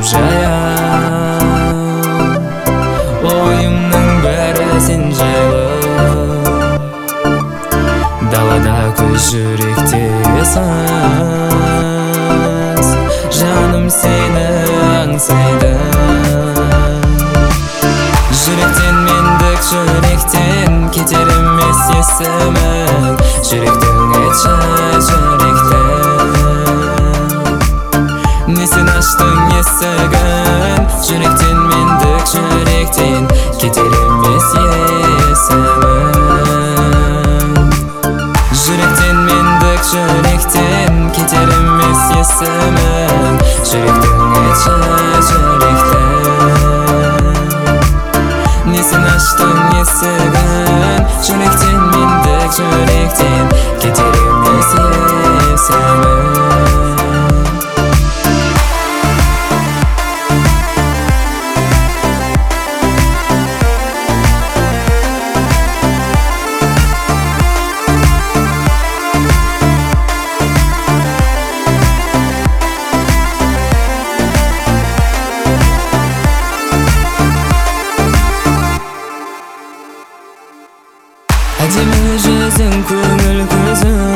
жаяу, ойымның бәрі сен жайлы. Далада көз жүректе сыз, жаным сені аңсайды. Жүректен мендік, жүректен кетер емес есімің. Жүректің айтшы жүректің, не сен аштың есігін. Жүректен мендік, жүректен кетер емес есімің. Жүректен мендік, жүректен кетер емес есімің. Жүректің айтшы жүректің, не сен аштың есігін. Жүректен мендік, жүректен кетер емес есімің. Әдемі жүзің, көңіл көзің,